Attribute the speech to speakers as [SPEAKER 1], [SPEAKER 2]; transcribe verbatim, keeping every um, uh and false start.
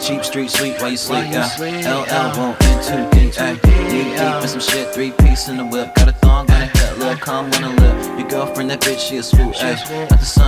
[SPEAKER 1] Cheap street sweet while you sleep, yeah. L L won't in too deep, ayy. Knee deep in some shit, three piece in the whip. Got a thong on the hip, little calm on the lip. Your girlfriend, that bitch, she a swoop, ayy. Not the sun.